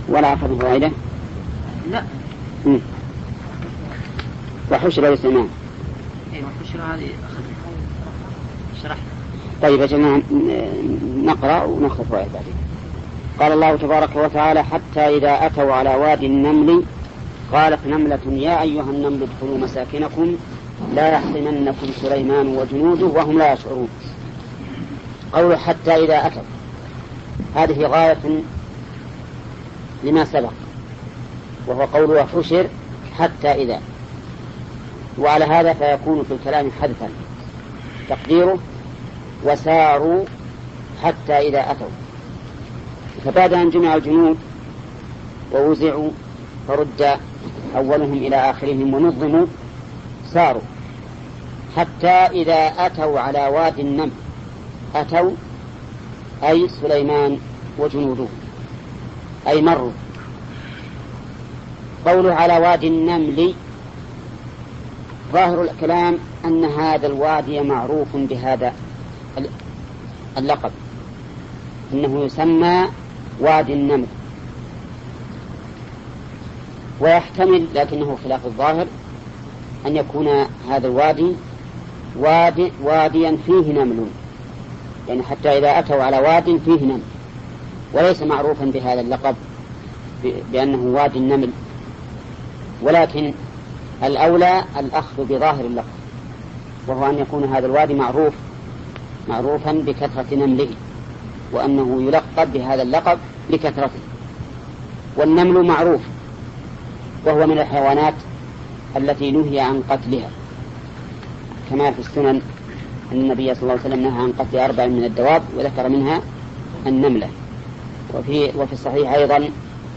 ولا أخذ فائدة؟ لا. وحشر لسليمان. وحشر هذه أخذ شرح. طيب يا جماعة نقرأ ونأخذ فائدة بعدين. قال الله تبارك وتعالى: حتى إذا أتوا على وادي النمل قالت نملة يا أيها النمل ادخلوا مساكنكم لا يحطمنكم سليمان وجنوده وهم لا يشعرون. قول حتى إذا أتوا هذه غاية لما سبق، وهو قوله حشر حتى إذا، وعلى هذا فيكون في الكلام حذفا تقديره وساروا حتى إذا أتوا. فبعد أن جمع الجنود ووزعوا فرد أولهم إلى آخرهم ونظموا ساروا حتى إذا أتوا على وادي النمل. أتوا أي سليمان وجنوده، أي مروا. قوله على وادي النمل ظاهر الكلام أن هذا الوادي معروف بهذا اللقب، إنه يسمى وادي النمل، ويحتمل لكنه خلاف الظاهر أن يكون هذا الوادي واديا فيه نمل، يعني حتى إذا أتوا على واد فيه نمل، وليس معروفا بهذا اللقب بأنه وادي النمل، ولكن الأولى الأخذ بظاهر اللقب، وهو أن يكون هذا الوادي معروفا بكثرة نمله، وأنه يلقب بهذا اللقب لكثرته. والنمل معروف، وهو من الحيوانات التي نهي عن قتلها، كما في السنن أن النبي صلى الله عليه وسلم نهى عن قتل 4 من الدواب وذكر منها النملة. وفي الصحيح أيضا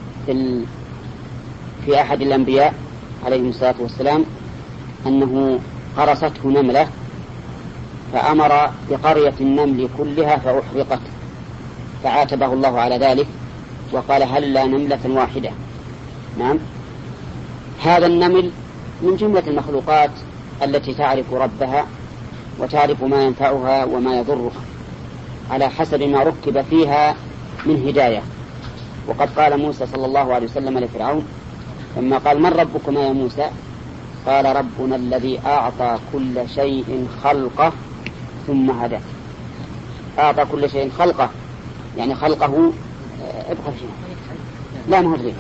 في أحد الأنبياء عليه الصلاة والسلام أنه قرصته نملة فأمر بقرية النمل كلها فأحرقت، فعاتبه الله على ذلك وقال هلا نملة واحدة. نعم، هذا النمل من جملة المخلوقات التي تعرف ربها وتعرف ما ينفعها وما يضرها على حسب ما ركب فيها من هداية. وقد قال موسى صلى الله عليه وسلم لفرعون لما قال من ربكما يا موسى؟ قال ربنا الذي أعطى كل شيء خلقه ثم هدى. أعطى كل شيء خلقه يعني خلقه ابقى فيه لا مهضرين.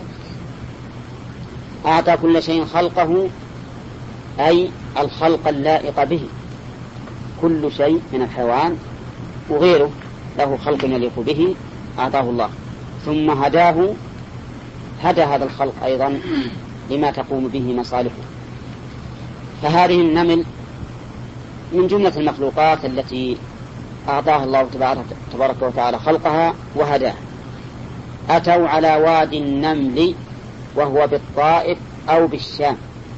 أعطى كل شيء خلقه أي الخلق اللائق به، كل شيء من الحيوان وغيره له خلق يليق به أعطاه الله، ثم هداه، هدى هذا الخلق أيضا لما تقوم به مصالحه. فهذه النمل من جملة المخلوقات التي أعطاها الله تبارك وتعالى خلقها وهداها. أتوا على وادي النمل وهو بالطائف أو بالشام،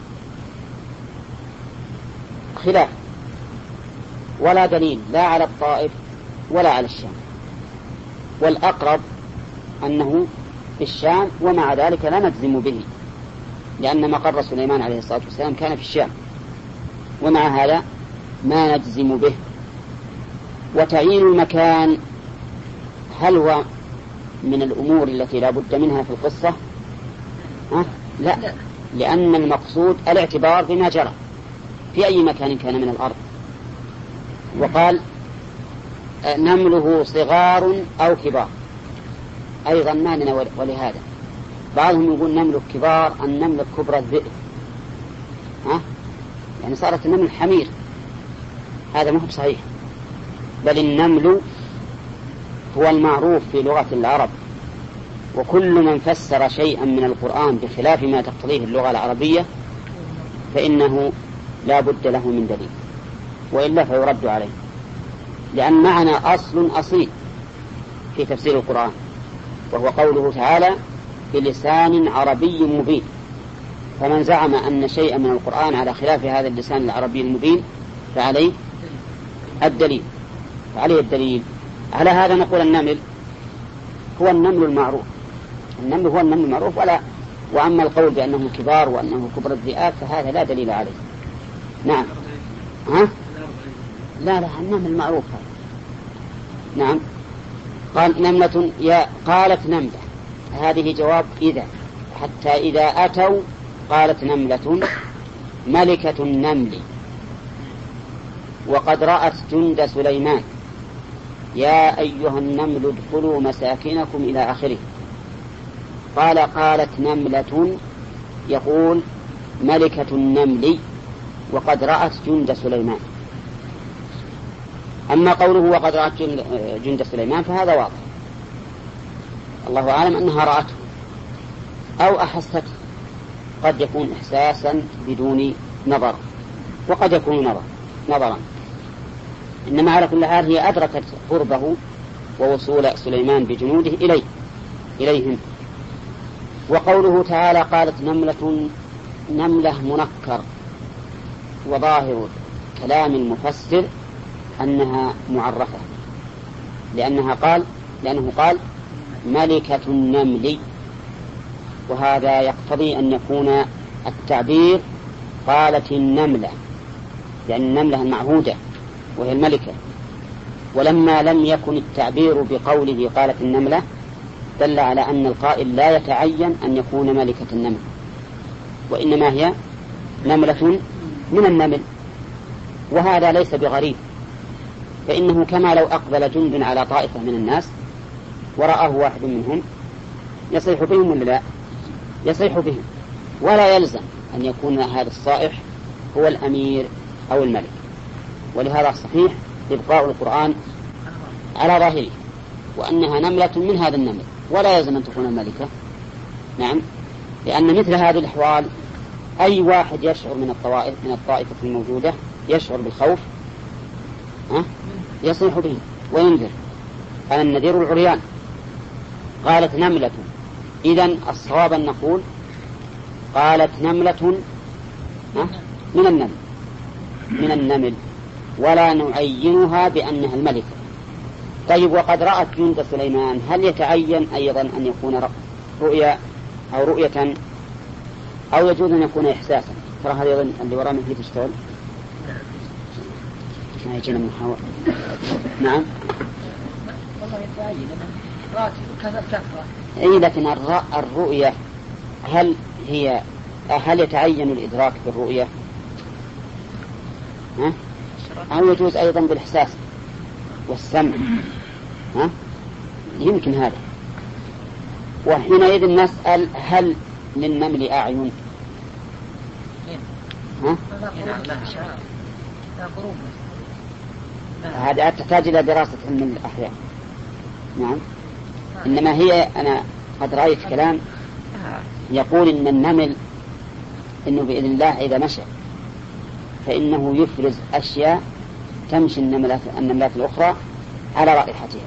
خلاف ولا دليل لا على الطائف ولا على الشام، والأقرب أنه في الشام، ومع ذلك لا نجزم به لأن مقر سليمان عليه الصلاة والسلام كان في الشام، ومع هذا ما نجزم به. وتعيين المكان هل هو من الأمور التي لا بد منها في القصة؟ لا، لأن المقصود الاعتبار بما جرى في أي مكان كان من الأرض. وقال نمله صغار أو كبار، أيضا ما لنا ولهذا بعضهم يقول نمل كبار النمل كبرى الذئب، يعني صارت النمل حمير، هذا ما هو صحيح، بل النمل هو المعروف في لغة العرب، وكل من فسر شيئا من القرآن بخلاف ما تقتضيه اللغة العربية فإنه لا بد له من دليل، وإلا فيرد عليه، لأن معنا أصيل في تفسير القرآن، وهو قوله تعالى بلسان عربي مبين. فمن زعم أن شيئا من القرآن على خلاف هذا اللسان العربي المبين فعليه الدليل. على هذا نقول النمل هو النمل المعروف، النمل هو النمل المعروف، وأما القول بأنه كبار وأنه كبر الذئاب فهذا لا دليل عليه. نعم، لا النمل المعروف هذا. نعم، قال نملة قالت نملة، هذه جواب إذا. حتى إذا أتوا قالت نملة ملكة النمل وقد رأت جند سليمان يا أيها النمل ادخلوا مساكنكم إلى آخره. قالت نملة يقول ملكة النمل وقد رأت جند سليمان. أما قوله وقد رأت جند سليمان فهذا واضح، الله أعلم أنها رأته أو أحسته، قد يكون إحساسا بدون نظر وقد يكون نظرا. إنما على كل حال هي أدركت قربه ووصول سليمان بجنوده إليهم. وقوله تعالى قالت نملة منكر، وظاهر كلام المفسر أنها معرفة لأنه قال ملكة النمل، وهذا يقتضي أن يكون التعبير قالت النملة، لأن النملة المعهودة وهي الملكة. ولما لم يكن التعبير بقوله قالت النملة دل على أن القائل لا يتعين أن يكون ملكة النمل، وإنما هي نملة من النمل، وهذا ليس بغريب، فإنه كما لو أقبل جند على طائفة من الناس ورآه واحد منهم يصيح بهم ولا لا؟ يصيح بهم، ولا يلزم أن يكون هذا الصائح هو الأمير أو الملك. ولهذا صحيح إبقاء القرآن على ظاهره وأنها نملة من هذا النمل، ولا يلزم أن تكون الملكة. نعم، لأن مثل هذه الأحوال أي واحد يشعر من الطائفة الموجودة يشعر بالخوف يصيح به وينذر. أنا النذير العريان. قالت نملة، إذن الصواب أن نقول قالت نملة من النمل ولا نعينها بأنها الملكة. طيب، وقد رأت جند سليمان، هل يتعين أيضا أن يكون رؤية أو يجوز أن يكون إحساسا؟ ترى هذا اللي وراء من هي تشتغل ما يجينا من حوار. نعم والله يتعين راتب كذا كفرة. أي، لكن الرؤية هل يتعين الإدراك بالرؤية أو يجوز أيضا بالإحساس والسمع؟ يمكن هذا. وحينئذ نسأل هل للنمل أعين؟ هذا تحتاج إلى دراسة علم الأحياء. نعم، إنما هي أنا قد رأيت كلام يقول إن النمل إنه بإذن الله إذا مشى فإنه يفرز أشياء تمشي النملات الأخرى على رائحتها.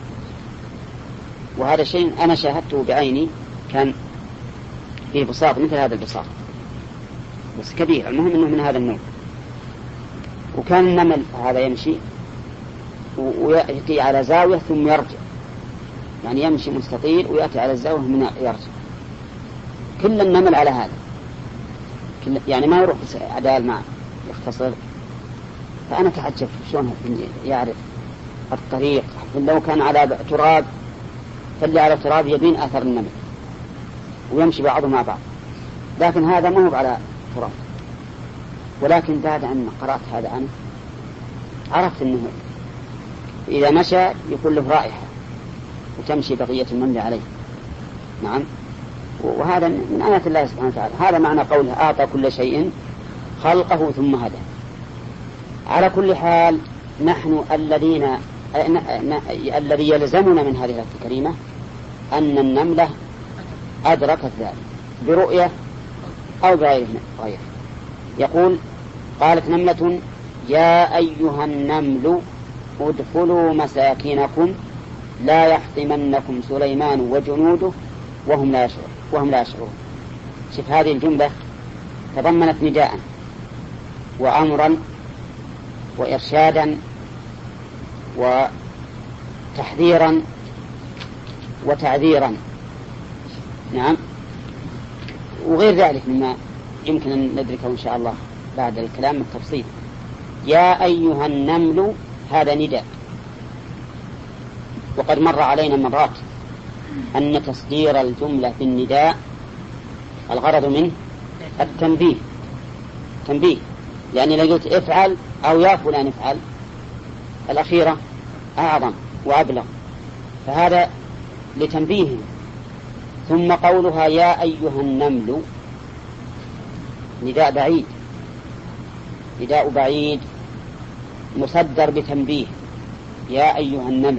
وهذا شيء أنا شاهدته بعيني، كان فيه بساط مثل هذا البساط بس كبير، المهم أنه من هذا النوع. وكان النمل هذا يمشي ويأتي على زاوية ثم يرجع، يعني يمشي مستطيل ويأتي على الزاوية من يرجع. كل النمل على هذا، يعني ما يروح عدال ما يختصر. فأنا تعجب شلون يعرف الطريق. لو كان على تراب فاللي على تراب يبين أثر النمل ويمشي بعضهم مع بعض، لكن هذا ما هو على تراب. ولكن بعد أن قرأت هذا عنه عرفت أنه إذا مشى يكون له رائحة وتمشي بقية النمل عليه. نعم، وهذا من آيات الله سبحانه وتعالى. هذا معنى قوله أعطى كل شيء خلقه ثم هدى. على كل حال نحن الذي يلزمنا من هذه الآية الكريمة أن النملة أدركت ذلك برؤية أو بغير. يقول قالت نملة يا أيها النمل ادخلوا مساكنكم لا يحطمنكم سليمان وجنوده وهم لا يشعرون. شوف هذه الجملة تضمنت نداء وأمرا وإرشادا وتحذيرا وتعذيرا. نعم، وغير ذلك مما يمكن أن ندركه إن شاء الله بعد الكلام بالتفصيل. يا أيها النمل هذا نداء، وقد مر علينا مرات أن تصدير الجملة بالنداء الغرض منه التنبيه، تنبيه، يعني لو قلت افعل أو يا فلان افعل الأخيرة أعظم وأبلغ، فهذا لتنبيه. ثم قولها يا أيها النمل نداء بعيد، نداء بعيد مصدر بتنبيه يا أيها النمل،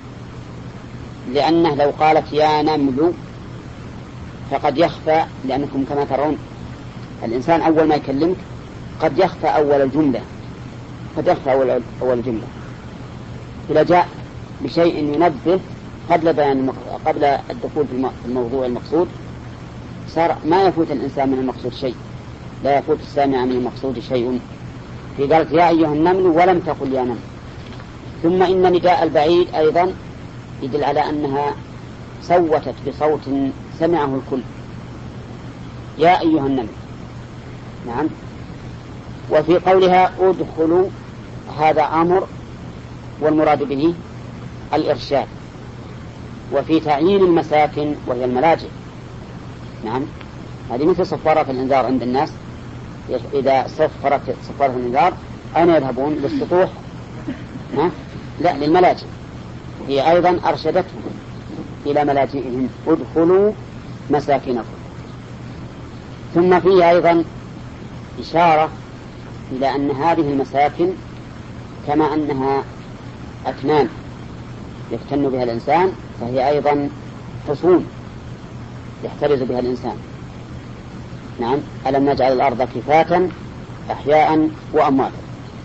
لأنه لو قالت يا نمل فقد يخفى، لأنكم كما ترون الإنسان أول ما يكلمك قد يخفى أول الجملة، قد يخفى أول الجملة، إذا جاء بشيء ينبه قبل الدخول في الموضوع المقصود صار ما يفوت الإنسان من المقصود شيء، لا يفوت السامع من المقصود شيء. في قالت يا أيها النمل ولم تقل يا نمل. ثم إن نداء البعيد أيضا يدل على أنها صوتت بصوت سمعه الكل، يا أيها النمل. نعم. وفي قولها ادخلوا هذا أمر والمراد به الإرشاد. وفي تعيين المساكن وهي الملاجئ، نعم، هذه مثل صفارة الإنذار عند الناس، إذا صفرت الإنذار أين يذهبون؟ للسطوح؟ لا، للملاجئ. هي أيضا أرشدتهم إلى ملاجئهم، ادخلوا مساكنكم. ثم فيه أيضا إشارة إلى أن هذه المساكن كما أنها أكنان يفتن بها الإنسان، فهي أيضا حصون يحترز بها الإنسان. نعم، ألم نجعل الأرض كفاة أحياء وأمواتا.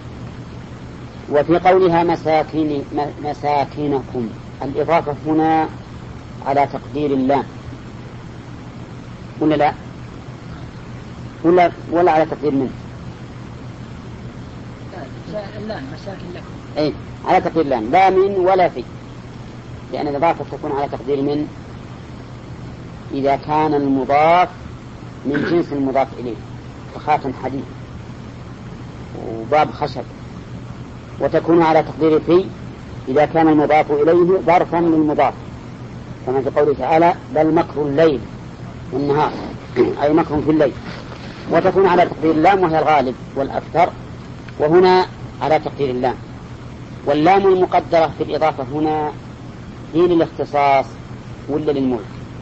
وفي قولها مساكنكم الإضافة هنا على تقدير اللام، ولا لا؟ ولا على تقدير من؟ اللام مساكن لكم. أي على تقدير اللام، لا من ولا في، لأن الإضافة تكون على تقدير من إذا كان المضاف من جنس المضاف إليه، كخاتم حديد وباب خشب. وتكون على تقدير في إذا كان المضاف إليه ظرفا للمضاف، كما في قوله تعالى بل مكر الليل والنهار، أي مكر في الليل. وتكون على تقدير اللام وهي الغالب والأكثر، وهنا على تقدير اللام. واللام المقدرة في الإضافة هنا هي للاختصاص ولا للملك؟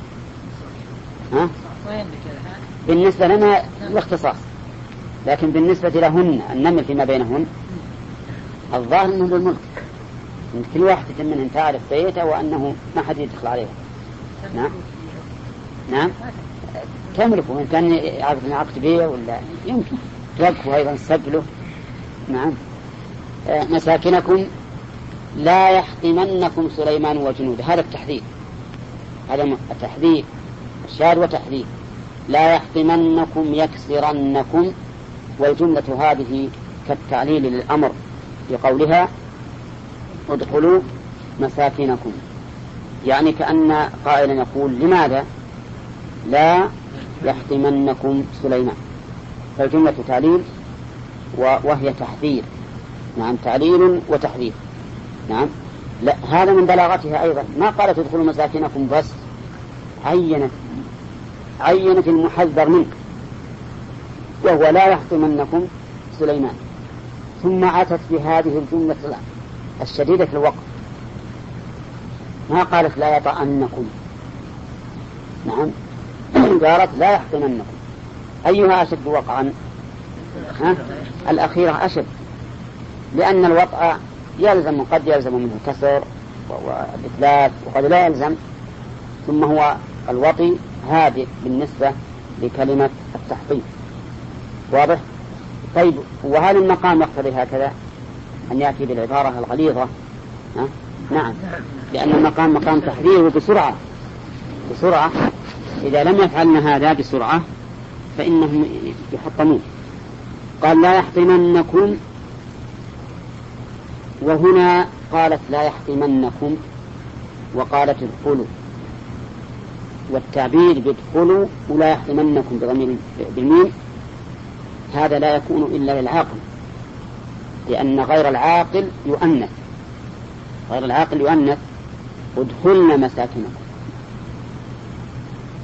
بالنسبة لنا الاختصاص، لكن بالنسبة لهن النمل فيما بينهن الظاهر أنه للملك، إن كل واحدة منهن تعرف بيته وأنه ما حد يدخل عليها. نعم نعم تملكه، إن كان يعرف أن عقد بيه ولا يمكن توقفه أيضا سبله. نعم. مساكنكم لا يحطمنكم سليمان وجنوده، هذا التحذير، هذا التحذير الشاذ وتحذير. لا يحطمنكم يكسرنكم، والجملة هذه كالتعليل للأمر في قولها ادخلوا مساكنكم، يعني كأن قائلا يقول لماذا لا يحطمنكم سليمان، فالجملة تعليل وهي تحذير. نعم، تعليل وتحذير. نعم. لا، هذا من بلاغتها أيضا، ما قالت ادخلوا مساكنكم بس، عينت المحذر منك وهو لا يحطمنكم سليمان، ثم أتت بهذه الجملة الشديدة في الوقت، ما قالت لا يطأنكم. نعم، قالت لا يحطمنكم. أيها أشد وقعا؟ الأخيرة أشد، لأن الوطأ يلزم، قد يلزم منه كسر والإتلاف وقد لا يلزم، ثم هو الوطي هادئ بالنسبة لكلمة التحطيم. واضح؟ طيب، وهل المقام يقتضي هكذا أن يأتي بالعبارة الغليظة؟ نعم، لأن المقام مقام تحذير وبسرعة، بسرعة. إذا لم يفعلن هذا بسرعة فإنهم يحطمون. قال لا يحطمنكم، وهنا قالت لا يحطمنكم وقالت ادخلوا، والتعبير بادخلوا ولا يحطمنكم بضمير بالميم هذا لا يكون إلا للعاقل، لأن غير العاقل يؤنث، غير العاقل يؤنث ادخلنا مساكنكم،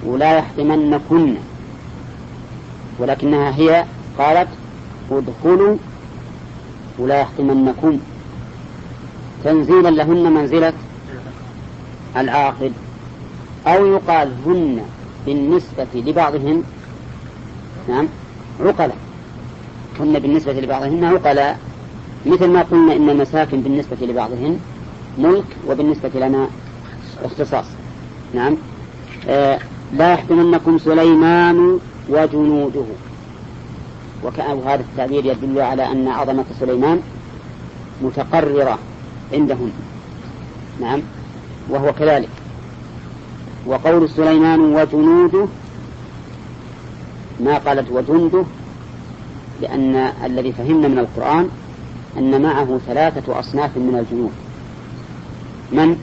ولا يحطمنكن، ولكنها هي قالت ادخلوا ولا يحطمنكم تنزيلا لهن منزلة العاقل. أو يقال هن بالنسبة لبعضهن نعم عقلاء، هن بالنسبة لبعضهن عقلاء، مثل ما قلنا إن المساكن بالنسبة لبعضهن ملك وبالنسبة لنا اختصاص. نعم. لا يحطمنكم سليمان وجنوده، وهذا التعبير يدل على أن عظمة سليمان متقررة عندهم. نعم. وهو كذلك. وقول سليمان وجنوده ما قالت وجنده، لأن الذي فهمنا من القرآن أن معه 3 أصناف من الجنود: من؟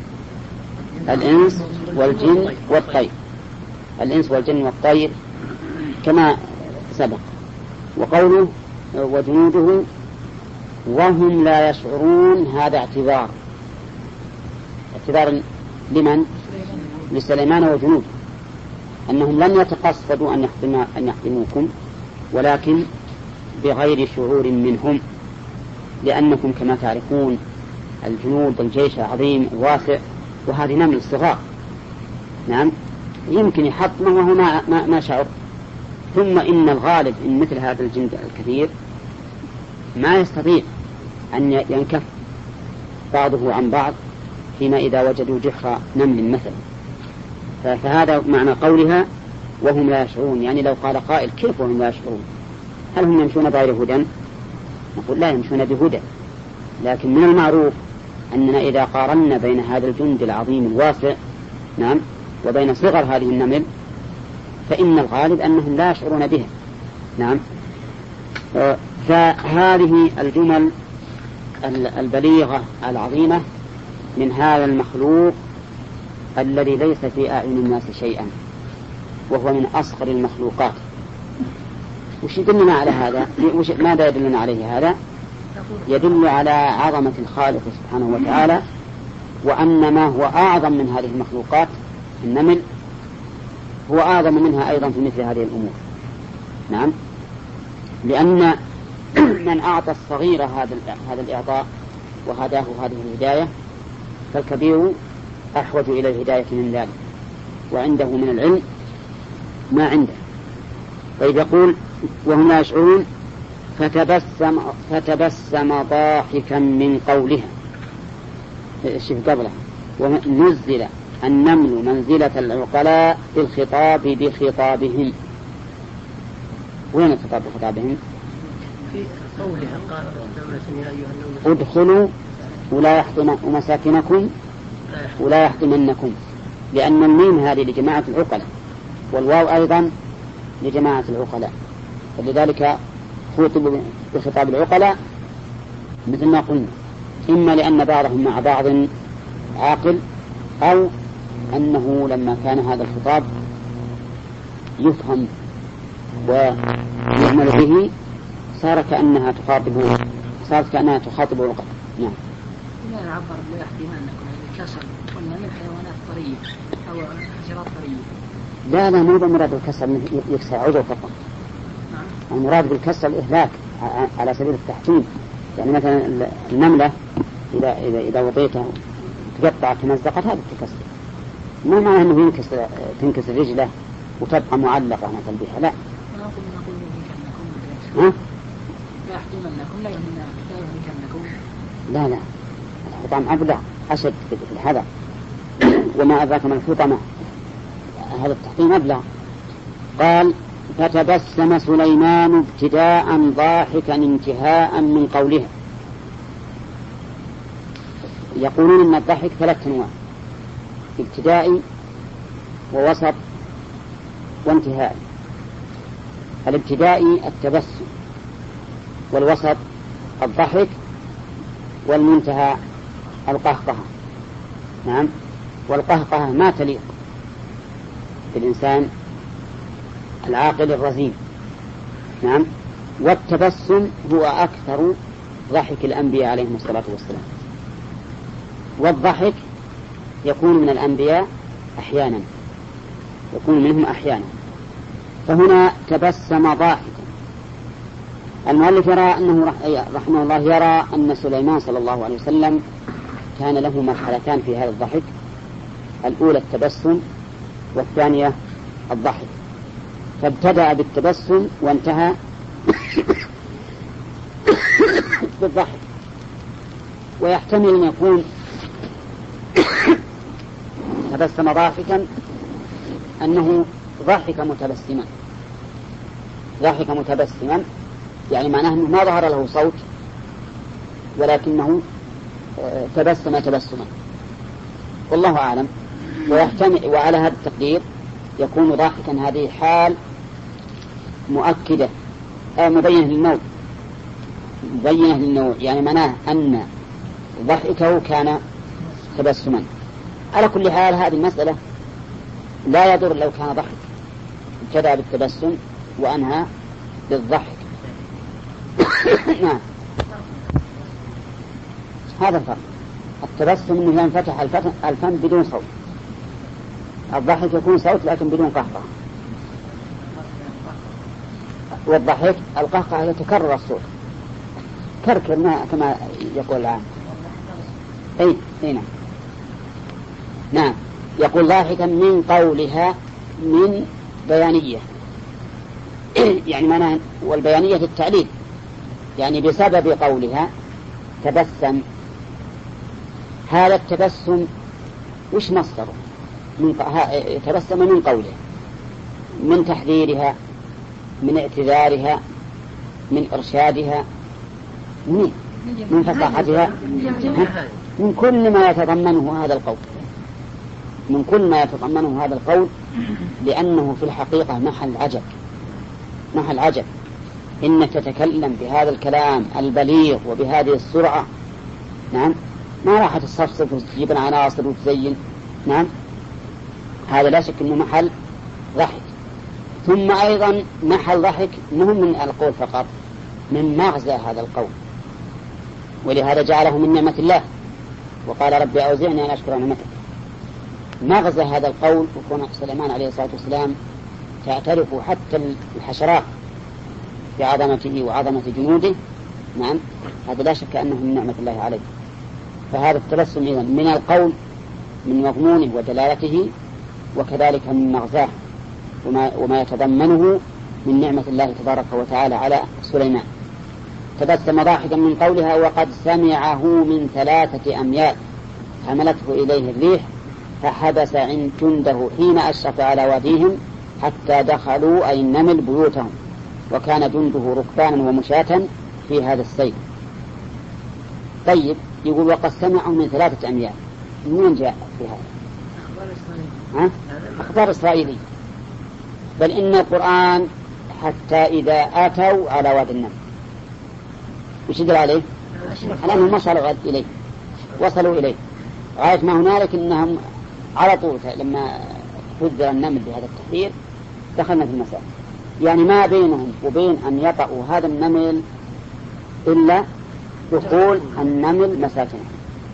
الإنس والجن والطير. الإنس والجن والطير كما سبق. وقوله وجنوده وهم لا يشعرون هذا اعتذار لمن؟ لسليمان وجنوده، أنهم لم يتقصدوا أن يحطموكم، ولكن بغير شعور منهم، لأنكم كما تعرفون الجنود الجيش عظيم واسع، وهذه نمل صغار. نعم. يمكن يحطمه وهو ما شعر. ثم إن الغالب إن مثل هذا الجند الكثير ما يستطيع أن ينكف بعضه عن بعض فيما إذا وجدوا جحر نمل مثلا. فهذا معنى قولها وهم لا يشعرون، يعني لو قال قائل كيف وهم لا يشعرون؟ هل هم يمشون بغير هدى؟ نقول لا، يمشون بهدى، لكن من المعروف أننا إذا قارنا بين هذا الجند العظيم الواسع نعم وبين صغر هذه النمل فإن الغالب أنهم لا يشعرون بها. نعم. فهذه الجمل البليغة العظيمة من هذا المخلوق الذي ليس في أعين الناس شيئا، وهو من أصغر المخلوقات. وش يدلنا على هذا؟ ماذا يدلنا عليه هذا؟ يدل على عظمة الخالق سبحانه وتعالى، وأن ما هو أعظم من هذه المخلوقات النمل هو أعظم منها أيضا في مثل هذه الأمور. نعم. لأن من أعطى الصغير هذا الإعطاء وهداه هذه الهداية فالكبير أحوج إلى الهداية من ذلك، وعنده من العلم ما عنده. طيب يقول وهم لا يشعرون فتبسم ضاحكا من قولها. الشيء قبله ونزل النمل منزلة العقلاء بالخطاب بخطابهم. وين الخطاب بخطابهم؟ في قولها قال يا أيها النمل ادخلوا ولا يحطم مساكنكم ولا يحطمنكم، لأن الميم هذه لجماعة العقلاء والواو أيضا لجماعة العقلاء، فلذلك خوطب بخطاب العقلاء مثل ما قلنا، إما لأن بعضهم مع بعض عاقل، أو أنه لما كان هذا الخطاب يفهم ويعمل به صارت كأنها تخاطب العقلاء. نعم. لا نعبر بيحتمانكم الكسر قلنا من حيوانات طرية أو حشرات طرية. لا مو بمراد الكسر يكسر عضو فقط. المراد بالكسر الإهلاك على سبيل التحكيم. يعني مثلا النملة إذا وضيتها تقطع تمزقت هذا التكسر، ما معنى أنه تنكسر رجله وتبقى معلقة مثلا بها، لا. لا يحتمنكم لا يهلكنكم. لا الحطام أبلغ أشد في الحذر، وما أدراك ما الحطمة، هذا التحكيم أبلغ. قال فتبسم سليمان ابتداء ضاحكا انتهاء من قولها. يقولون أن الضحك 3 أنواع: ابتدائي ووسط وانتهاء. الابتدائي التبسم، والوسط الضحك، والمنتهى القهقهة. نعم. والقهقهة ما تليق بالإنسان العاقل الرزين. نعم. والتبسم هو أكثر ضحك الأنبياء عليهم الصلاة والسلام، والضحك يكون من الأنبياء أحيانا يكون منهم أحيانا. فهنا تبسم ضاحكا. المؤلف يرى أنه رحمه الله يرى أن سليمان صلى الله عليه وسلم كان له مرحلتان في هذا الضحك، الأولى التبسم والثانية الضحك، فابتدأ بالتبسم وانتهى بالضحك. ويحتمل أن يكون تبسم ضاحكا أنه ضحك متبسما، يعني معناه أنه ما ظهر له صوت ولكنه تبسم تبسما، والله أعلم. ويحتمل، وعلى هذا التقدير يكون ضاحكا هذه حال مؤكدة مبينة للنوع، يعني معناه أن ضحكه كان تبسما. على كل حال هذه المسألة لا يضر لو كان ضحك، ابتدأ بالتبسم وأنهى بالضحك. نعم، هذا الفرق. التبسم أنه ينفتح الفم بدون صوت، الضحك يكون صوت لكن بدون قهقه، والضحك القهقه يتكرر الصوت كركر كما يقول العام. أي نعم، يقول ضاحكا من قولها من بيانية يعني معناه، والبيانية في التعليل، يعني بسبب قولها تبسم. هذا التبسم وش مصدره؟ تبسم من قولها، من تحذيرها، من اعتذارها، من إرشادها، من فصاحتها، من كل ما يتضمنه هذا القول، لأنه في الحقيقة محل عجب إنك تتكلم بهذا الكلام البليغ وبهذه السرعة. نعم، ما راح تصفصف وتجيب العناصر وتزين. نعم، هذا لا شك أنه محل ضحك. ثم أيضا محل ضحك مهم من القول فقط، من مغزى هذا القول، ولهذا جعله من نعمة الله وقال ربي أوزعني أن أشكر نعمتك. مغزى هذا القول وكون سليمان عليه الصلاة والسلام تعترف حتى الحشرات بعظمته وعظمة جنوده. نعم، هذا لا شك أنه من نعمة الله عليه. فهذا التبسم إذن من القول، من مضمونه ودلالته، وكذلك من مغزاه وما يتضمنه من نعمة الله تبارك وتعالى على سليمان. تبسم ضاحكا من قولها وقد سمعه من 3 أميال حملته إليه الريح فحبس جنده حين أشرف على واديهم حتى دخلوا أي النمل بيوتهم، وكان جنده ركبانا ومشاة في هذا السيل. طيب، يقول وقد سمعه من 3 أميال، من جاء في هذا؟ أخبار إسرائيلي، بل إن القرآن حتى إذا أتوا على وادي النمل وش يدل عليه؟ على أنهم وصلوا إليه غاية ما هنالك، إنهم على طول لما حذر النمل بهذا التحذير دخلنا في المساء، يعني ما بينهم وبين أن يطأوا هذا النمل إلا دخول النمل مساكنه،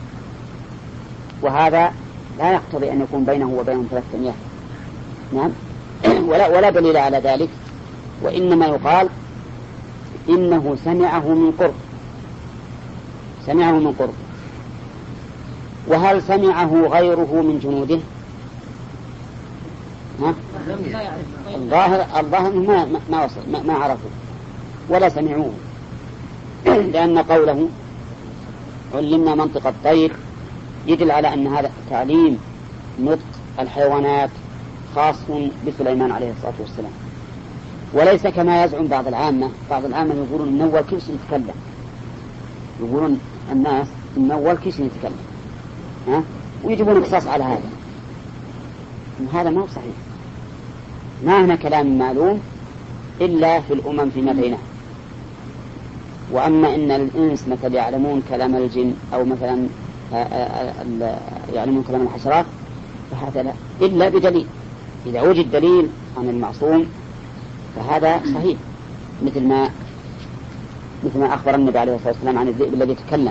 وهذا لا يقتضي أن يكون بينه وبينهم 3 أميال. نعم، ولا دليل على ذلك، وإنما يقال إنه سمعه من قرب. وهل سمعه غيره من جنوده؟ الظاهر ما وصل، ما عرفوا ولا سمعوه، لأن قوله علمنا منطق الطير يدل على أن هذا تعليم نطق الحيوانات خاص بسليمان عليه الصلاة والسلام، وليس كما يزعم بعض العامة يقولون إن أول كل شيء يتكلم، يقولون الناس إن أول كل شيء يتكلم، ويجبون قصاص على هذا ما هو صحيح. ما هنا كلام معلوم إلا في الأمم فيما بينها. وأما إن الإنس مثل يعلمون كلام الجن أو مثلا يعلمون كلام الحشرات فهذا لا، إلا بدليل. إذا وجد دليل عن المعصوم فهذا صحيح، مثل ما أخبر النبي عليه الصلاة والسلام عن الذئب الذي تكلم،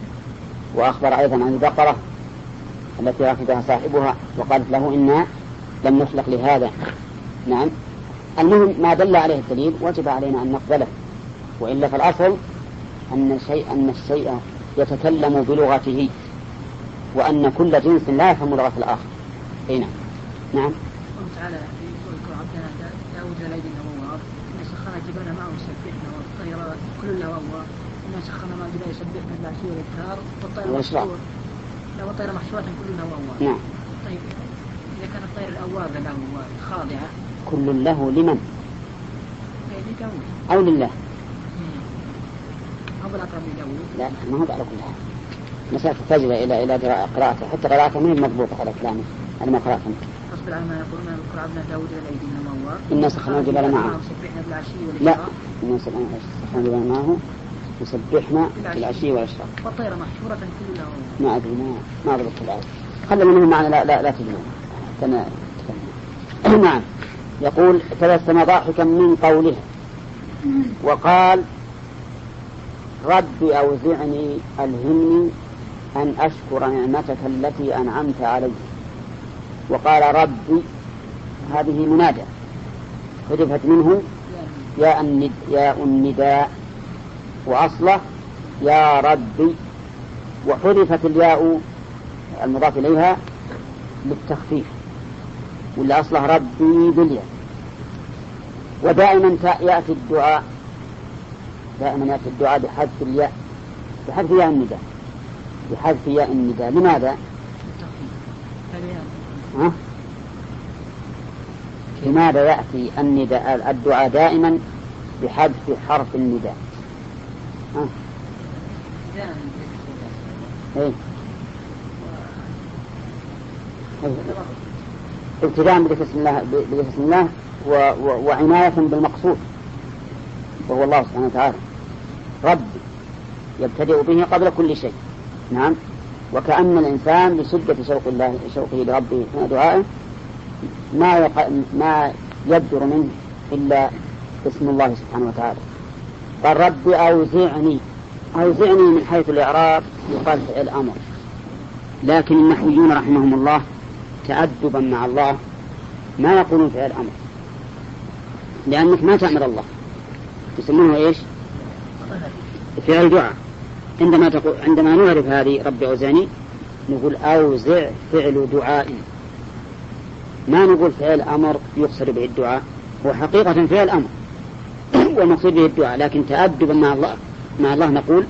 وأخبر أيضا عن البقرة التي ركبها صاحبها وقالت له إنها لم نخلق لهذا. نعم. المهم ما دل عليه الدليل وجب علينا أن نقبله، وإلا فالأصل أن الشيء يتكلم بلغته، وأن كل جنس لا يفهم لغة الآخر. هنا نعم. قال تعالى يقول عبدنا داود الذي نوار إن سخر جبال معه يسبحنا والطير كل له أوار إن سخرنا ما جبال يسبحنا بالعشي والإبكار والطير محشورة كل له أوار. نعم. طيب إذا كان الطير الأواب له خاضعة كل له لمن؟ لداود أو لله؟ أو بالأقرب لداود؟ لا ما هو على كل حال. مسألة تحتاج إلى قراءته، حتى قراءته ما هي مضبوطة على كلامه على ما قرأته. أصبر على ما يقولون اذكر عبدنا داود الذي نوار إن سخرنا الجبال معه يسبحنا بالعشي والإشراق. لا إن سخرنا الجبال معه يسبحنا بالعشي والإشراق. والطير محشورة كل له. ما أدري ما ضبط الآية. خلي منه معنى لا تجمع. نعم. يقول تبسم ضاحكا من قوله وقال رب أوزعني ألهمني أن أشكر نعمتك التي أنعمت علي. وقال ربي هذه منادى حذفت منه ياء النداء وأصله يا ربي، وحذفت الياء المضاف إليها للتخفيف، ولا أصله ربي بالياء. ودائما يأتي الدعاء بحذف الياء، بحذف ياء النداء، بحذف ياء النداء. لماذا؟ لماذا يأتي الدعاء دائما بحذف حرف النداء؟ ابتداء باسم الله وعناية بالمقصود وهو الله سبحانه وتعالى. رب يبتدئ به قبل كل شيء. نعم. وكأن الإنسان لشدة شوقه لربه من دعائه ما يبدر منه إلا اسم الله سبحانه وتعالى. قال رب أوزعني من حيث الإعراب يقال فعل أمر، لكن النحويون رحمهم الله تأدبا مع الله ما يقولون فعل أمر، لأنك ما تأمر الله، يسمونه إيش؟ فعل دعاء. عندما نعرف هذه رب أوزعني نقول أوزع فعل دعاء، ما نقول فعل أمر يقصد به الدعاء، هو حقيقة فعل أمر والمقصود به الدعاء، لكن تأدبا مع الله نقول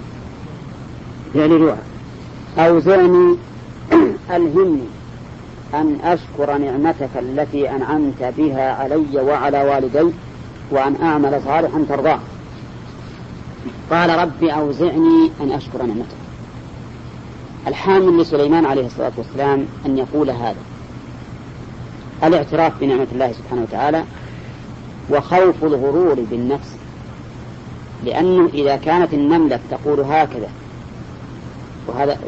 فعل دعاء. أوزعني ألهمني أن أشكر نعمتك التي أنعمت بها علي وعلى والدي وأن أعمل صالحا ترضاه. قال ربي أوزعني أن أشكر نعمتك. الحامل لسليمان عليه الصلاة والسلام أن يقول هذا الاعتراف بنعمة الله سبحانه وتعالى وخوف الغرور بالنفس، لأنه إذا كانت النملة تقول هكذا وهذا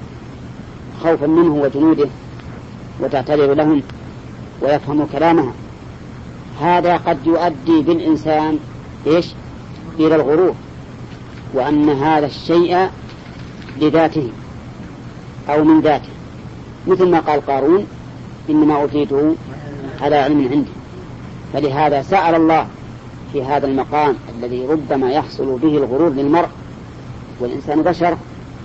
خوفا منه وجنوده وتعتذر لهم ويفهم كلامها، هذا قد يؤدي بالإنسان إيش؟ إلى الغرور، وأن هذا الشيء لذاته أو من ذاته، مثل ما قال قارون إنما أوتيته على علم عندي. فلهذا سأل الله في هذا المقام الذي ربما يحصل به الغرور للمرء والإنسان بشر،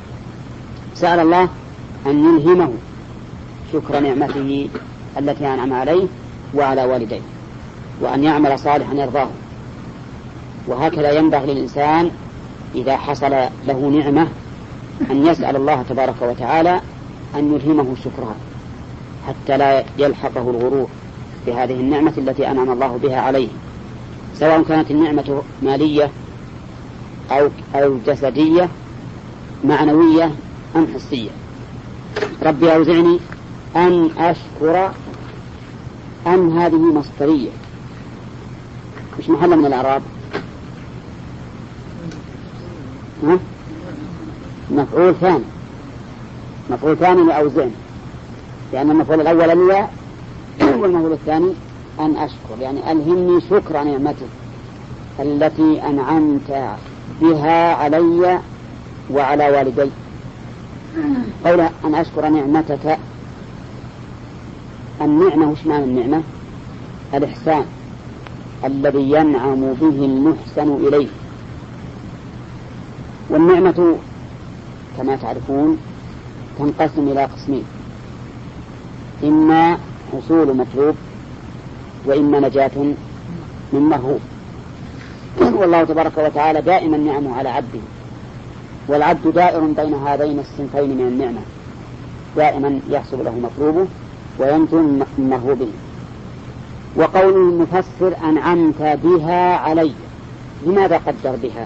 سأل الله أن يلهمه شكر نعمته التي أنعم عليه وعلى والديه وأن يعمل صالحا يرضاه. وهكذا ينبغي للإنسان إذا حصل له نعمة أن يسأل الله تبارك وتعالى أن يلهمه شكرها حتى لا يلحقه الغرور بهذه النعمة التي أنعم الله بها عليه، سواء كانت النعمة مالية أو جسدية معنوية أم حسية. ربي أوزعني أن أشكر، أن هذه مصدرية مش محل من الأعراب، مفعول ثاني لأوزعني، لأن المفعول الأول لي والمفعول الثاني أن أشكر، يعني ألهمني شكر نعمتك التي أنعمت بها علي وعلى والدي. قول أن أشكر نعمتك النعمة وش معنى النعمة؟ الإحسان الذي ينعم به المحسن إليه. والنعمة كما تعرفون تنقسم إلى قسمين: إما حصول مطلوب وإما نجاة من مرهوب. والله تبارك وتعالى دائما نعمه على عبده، والعبد دائر بين هذين الصنفين من النعمة، دائما يحصل له مطلوبه وينجو من مرهوبه. وقول المفسر أنعمت بها علي، لماذا قدر بها؟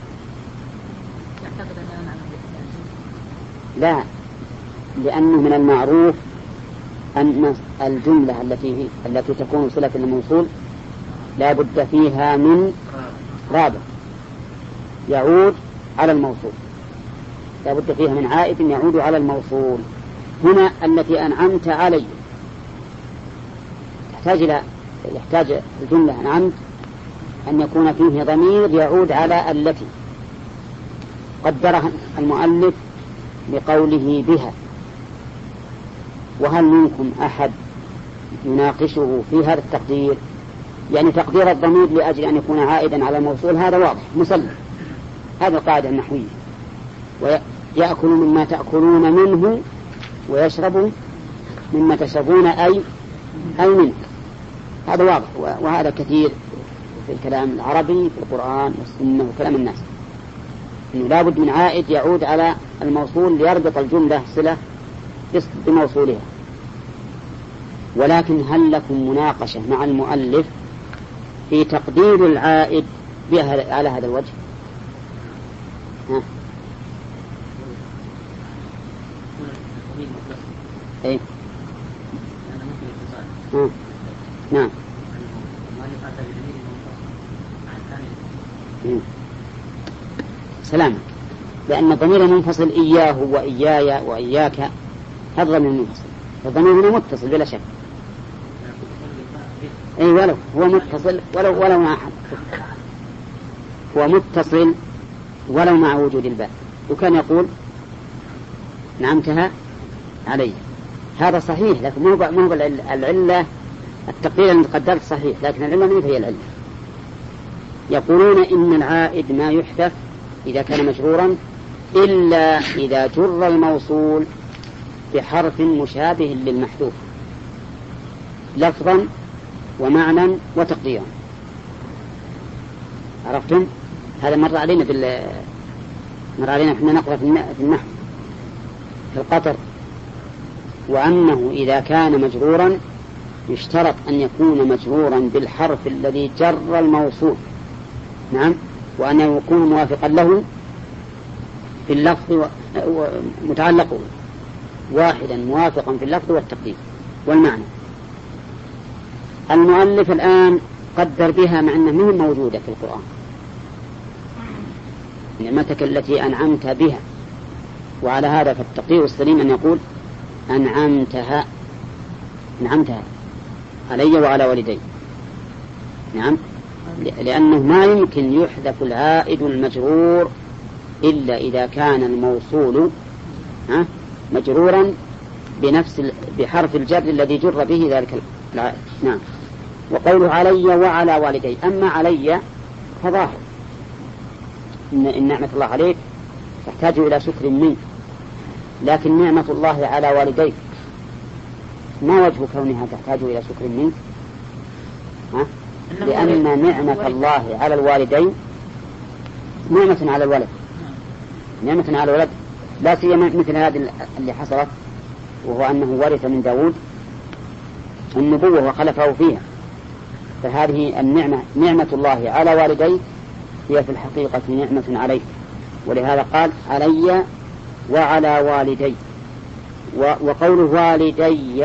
لا، لأنه من المعروف أن الجملة التي تكون صلة الموصول لا بد فيها من رابط يعود على الموصول، لا بد فيها من عائد يعود على الموصول. هنا التي أنعمت علي يحتاج الجملة أنعمت أن يكون فيه ضمير يعود على التي قدرها المؤلف بقوله بها. وهل منكم أحد يناقشه في هذا التقدير؟ يعني تقدير الضمير لأجل أن يكون عائدا على الموصول هذا واضح مسلم، هذا القاعدة النحوية. ويأكل مما تأكلون منه ويشرب مما تشربون أي منه، هذا واضح. وهذا كثير في الكلام العربي في القرآن والسنة وكلام الناس، إنه لا بد من عائد يعود على الموصول ليربط الجملة صلة بموصولها. ولكن هل لكم مناقشة مع المؤلف في تقدير العائد على هذا الوجه؟ ايه نعم سلام، لأن الضمير المنفصل إياه وإياي وإياك هذا ضمير منفصل، الضمير هنا متصل بلا شك. أي ولو هو متصل ولو مع أحد، هو متصل ولو مع وجود الباء. وكان يقول نعمتها علي، هذا صحيح، لكن مو العلة التقدير اللي قدرت صحيح، لكن العلة ما هي العلة. يقولون إن العائد ما يحذف إذا كان مجرورا إلا إذا جر الموصول بحرف مشابه للمحذوف لفظا ومعنى وتقديرا. عرفتم؟ هذا مر علينا احنا نقرأ في النحو في القطر، وأنه إذا كان مجرورا يشترط أن يكون مجرورا بالحرف الذي جر الموصول، نعم، وأن يكون موافقا له في اللفظ ومتعلقه واحدا موافقا في اللفظ والتقدير والمعنى. المؤلف الآن قدر بها مع أنها مهم موجودة في القرآن، نعمتك التي أنعمت بها، وعلى هذا فالتقدير السليم أن يقول أنعمتها علي وعلى والدي، نعم، لأنه ما يمكن يحذف العائد المجرور إلا إذا كان الموصول مجرورا بحرف الجر الذي جر به ذلك العائد. نعم. وقوله علي وعلى والدي، أما علي فظاهر إن نعمة الله عليك تحتاج إلى شكر منك، لكن نعمة الله على والديك ما وجه كونها تحتاج إلى شكر منك؟ لأن نعمة الله على الوالدين نعمة على الولد، نعمة على الولد، لا سيما مثل هذه اللي حصلت، وهو أنه ورث من داود النبوة وخلفه فيها. فهذه النعمة نعمة الله على والديه هي في الحقيقة نعمة عليه، ولهذا قال علي وعلى والدي. وقوله والدي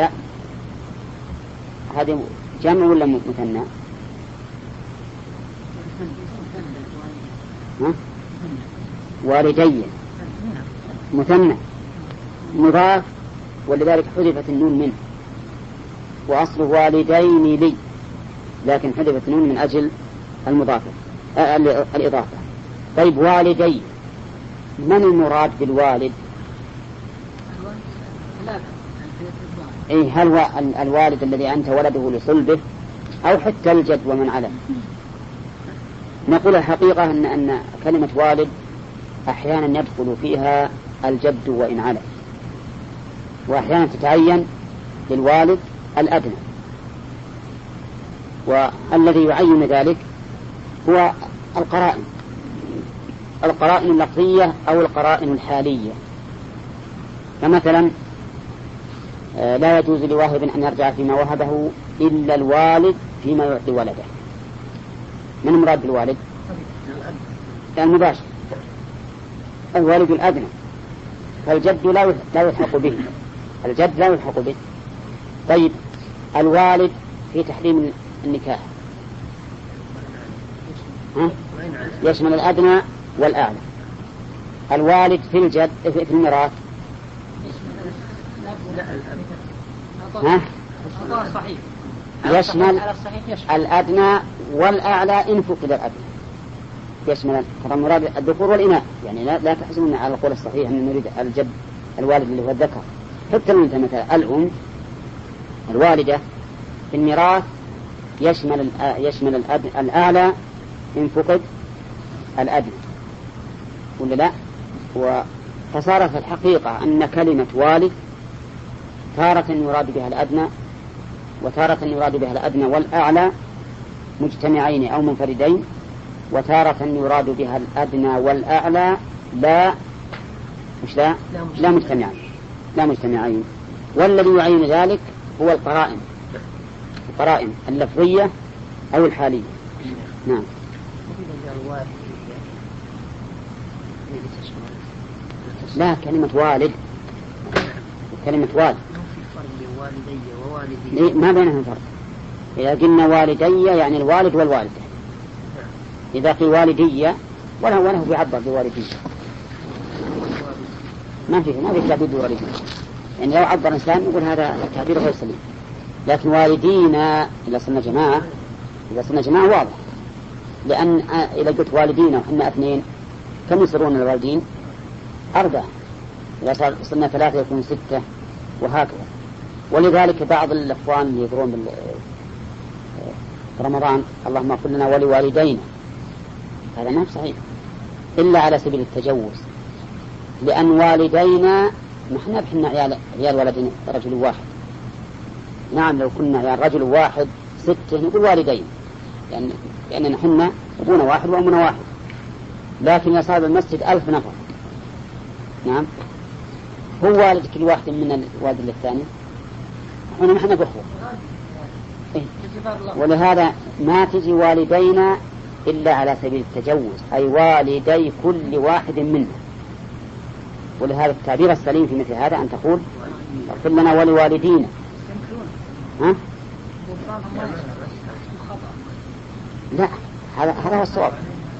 هذا جمع ولا مثنى؟ والدي مثنى مضاف، ولذلك حذفت النون منه، وأصله والدين لي، لكن حذفت النون من أجل المضافة الإضافة. طيب والدي، من المراد بالوالد؟ هل هو الوالد الذي أنت ولده لصلبه أو حتى الجد ومن علم؟ نقول الحقيقة أن كلمة والد أحيانا يدخل فيها الجد وإن علم، وأحيانا تتعين للوالد الأدنى، والذي يعين ذلك هو القرائن اللفظية أو القرائن الحالية. فمثلا لا يجوز لواهب أن يرجع فيما وهبه إلا الوالد فيما يعطي ولده. من مراد بالوالد؟ المباشر، الوالد الأدنى، فالجد لا يلحق به، الجد لا يلحق به. طيب الوالد في تحريم النكاح يشمل الأدنى والأعلى. الوالد في الجد في الميراث يشمل الأدنى والأعلى إن فقد الأدنى، يشمل ترى مراد الذكور والإناث، يعني لا تحزنون على القول الصحيح أن نريد الجد الوالد اللي هو الذكر، حتى لو أنت مثلا الأم الوالدة في الميراث يشمل الأعلى إن فقد الأدنى، ولا لا؟ فصار في الحقيقة أن كلمة والد تارة يراد بها الأدنى، وتارة يراد بها الأدنى والأعلى مجتمعين أو منفردين، وتارة يراد بها الأدنى والأعلى لا مجتمعين. والذي يعين ذلك هو القرائن اللفظية أو الحالية. نعم. لا، كلمة والد ما بينهم فرق. إذا قلنا والدي يعني الوالد والوالدة، إذا قيل والدي وله يعبر بوالدية، ما في تعبير بوالدية، يعني لو عبر إنسان يقول هذا التعبير غير سليم. لكن والدينا إذا صرنا جماعة واضح، لأن إذا قلت والدينا وحنا 2 كم يصيرون الوالدين؟ 4. إذا صرنا 3 يكون 6 وهكذا. ولذلك بعض الأخوان اللي يقرون في رمضان اللهم اغفر لنا ولوالدينا، هذا ما صحيح إلا على سبيل التجوز، لأن والدينا نحن بحنا عيال ولد رجل واحد. نعم لو كنا عيال رجل واحد 6 نقول والدين، لأننا حنا أبونا واحد وأمنا واحد. لكن يصاب المسجد 1000 نفر، نعم هو والد كل واحد من الوالد الثاني، ونحن بأخوة. ولهذا ما تجي والدينا إلا على سبيل التجوز، أي والدي كل واحد منا. ولهذا التعبير السليم في مثل هذا أن تقول اغفر لنا ولوالدينا. لا، هذا هو الصواب.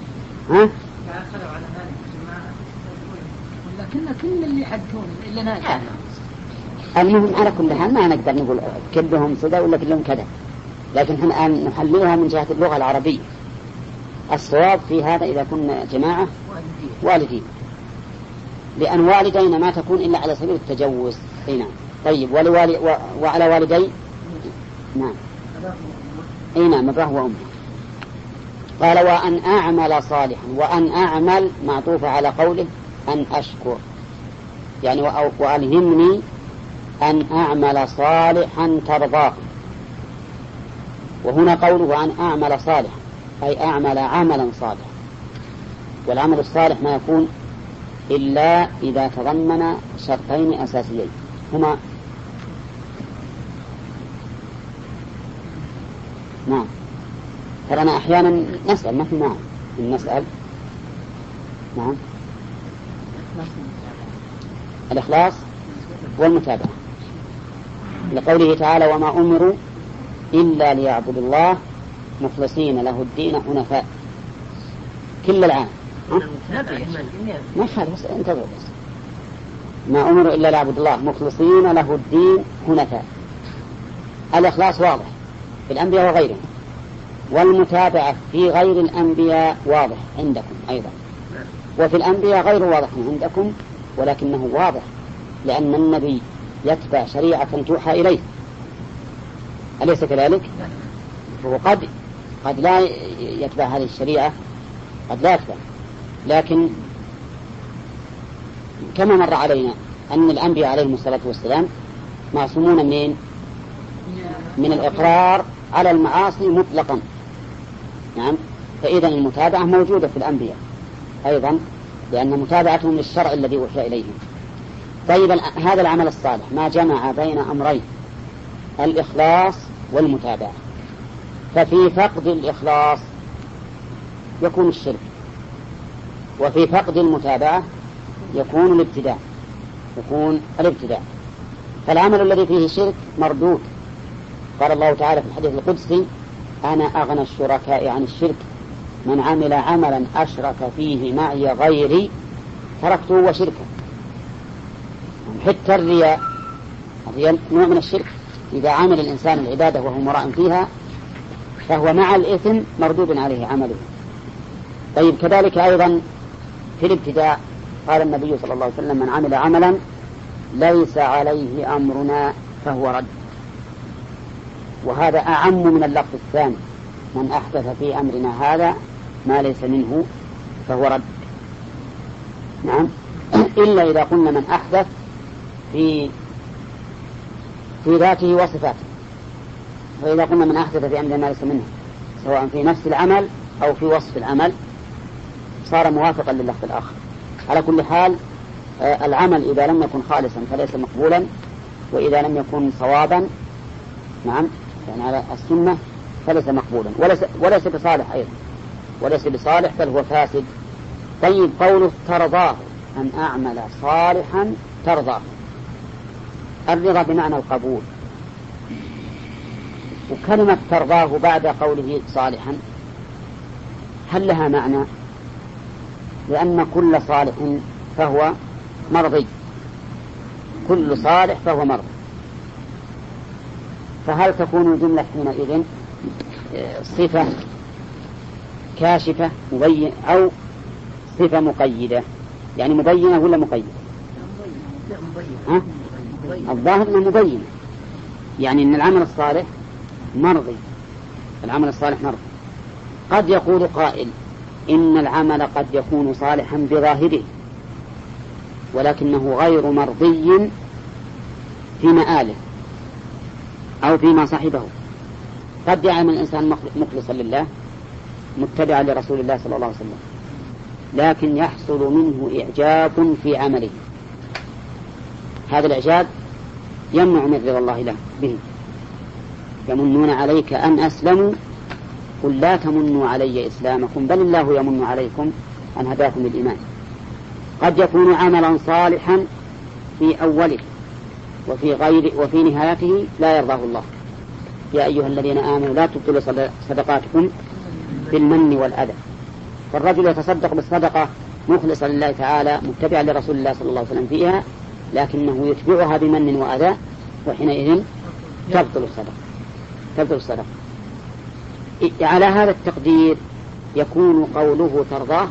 كل اللي حدثون إلا ناجح. المهم على كل حال ما نقدر نقول كلهم صدا ولا كلهم كذا، لكن احنا نحللها من جهة اللغة العربية. الصواب في هذا إذا كنا جماعة والدين، لأن والدينا ما تكون إلا على سبيل التجوز. نعم. طيب وعلى والدي نعم نعم أباه وأمه. قال وأن أعمل صالحا، وأن أعمل معطوف على قوله أن أشكر، يعني وألهمني أن أعمل صالحا ترضاه. وهنا قوله أن أعمل صالحا أي أعمل عملا صالحا، والعمل الصالح ما يكون إلا إذا تضمن شرطين أساسيين هما نعم. ترى أحيانا نسأل ما في معنى نسأل نعم الإخلاص والمتابعة، لقوله تعالى وما أمروا إلا ليعبدوا الله مخلصين له الدين حنفاء. كل العام ما خالص انتظر بس. ما أمروا إلا ليعبدوا الله مخلصين له الدين حنفاء. الإخلاص واضح في الأنبياء وغيرهم، والمتابعة في غير الأنبياء واضح عندكم أيضا، وفي الأنبياء غير واضح عندكم ولكنه واضح، لأن النبي يتبع شريعة توحى إليه، أليس كذلك؟ فهو قد لا يتبع هذه الشريعة، قد لا يتبع، لكن كما مر علينا أن الأنبياء عليهم الصلاة والسلام معصومون من الإقرار على المعاصي مطلقا. نعم، فإذا المتابعة موجودة في الأنبياء أيضا، لأن متابعتهم للشرع الذي أوحي إليهم. طيب، هذا العمل الصالح ما جمع بين أمرين، الإخلاص والمتابعة، ففي فقد الإخلاص يكون الشرك، وفي فقد المتابعة يكون الابتداع. فالعمل الذي فيه شرك مردود. قال الله تعالى في الحديث القدسي: أنا أغنى الشركاء عن الشرك، من عمل عملا أشرك فيه معي غيري تركته وشركه. حتى الرياء نوع من الشرك، إذا عمل الإنسان العبادة وهو مراء فيها فهو مع الإثم مردود عليه عمله. طيب، كذلك أيضا في الابتداع قال النبي صلى الله عليه وسلم: من عمل عملا ليس عليه أمرنا فهو رد. وهذا أعم من اللفظ الثاني: من أحدث في أمرنا هذا ما ليس منه فهو رد. نعم، إلا إذا قلنا من أحدث في ذاته وصفاته. وإذا قلنا من أحدث في أمرنا ما ليس منه، سواء في نفس العمل أو في وصف العمل، صار موافقا لللفظ الآخر. على كل حال، العمل إذا لم يكن خالصا فليس مقبولا، وإذا لم يكن صوابا، نعم، يعني على السنة، فليس مقبولا، وليس بصالح أيضا، وليس بصالح بل هو فاسد. طيب، قوله ترضاه أن أعمل صالحا ترضاه، الرضا بمعنى القبول، وكلمة ترضاه بعد قوله صالحا هل لها معنى؟ لأن كل صالح فهو مرضي، كل صالح فهو مرضي، فهل تكون الجملة حينئذ صفة كاشفة مبين أو صفة مقيدة؟ يعني مبينة ولا مقيدة؟ الظاهر أنها مبينة، يعني أن العمل الصالح مرضي، العمل الصالح مرضي. قد يقول قائل إن العمل قد يكون صالحا بظاهره ولكنه غير مرضي في مآله أو فيما صاحبه. قد يعمل الإنسان مخلصا لله متبعا لرسول الله صلى الله عليه وسلم، لكن يحصل منه إعجاب في عمله، هذا الإعجاب يمنع من رضا الله له به. يمنون عليك أن أسلموا قل لا تمنوا علي إسلامكم بل الله يمن عليكم أن هداكم للإيمان. قد يكون عملا صالحا في أوله وفي نهايته لا يرضاه الله. يا أيها الذين آمنوا لا تبطلوا صدقاتكم بالمن والأذى. فالرجل يتصدق بالصدقة مخلصا لله تعالى متبعا لرسول الله صلى الله عليه وسلم فيها، لكنه يتبعها بمن وأذى، وحينئذ تبطل الصدقة. على هذا التقدير يكون قوله ترضاه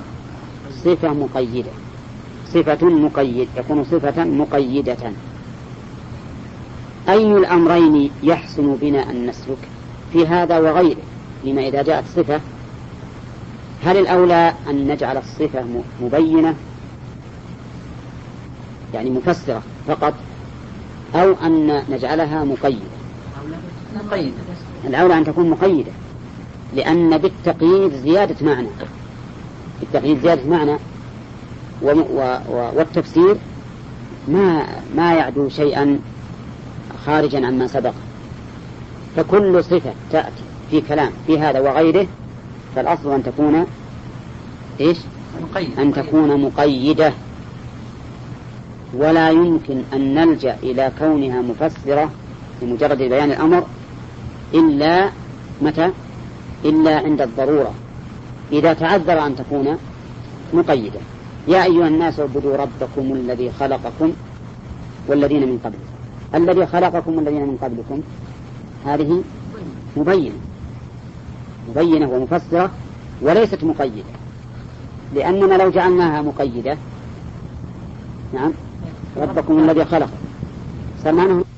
يكون صفة مقيدة. أي الأمرين يحسن بنا أن نسلك في هذا وغيره؟ لما إذا جاءت صفة، هل الأولى أن نجعل الصفة مبينة يعني مفسرة فقط، أو أن نجعلها مقيدة؟ الأولى أن تكون مقيدة، لأن بالتقييد زيادة معنى، والتفسير ما يعدو شيئا خارجا عما سبق. فكل صفة تأتي في كلام في هذا وغيره فالأصل أن تكون أن تكون مقيدة، ولا يمكن أن نلجأ إلى كونها مفسرة بمجرد بيان الأمر إلا متى؟ إلا عند الضرورة، إذا تعذر أن تكون مقيدة. يا أيها الناس اعبدوا ربكم الذي خلقكم والذين من قبلكم. الذي خلقكم والذين من قبلكم هذه مبينة ومفسرة وليست مقيدة، لأننا لو جعلناها مقيدة، نعم، ربكم الذي خلق ثمنه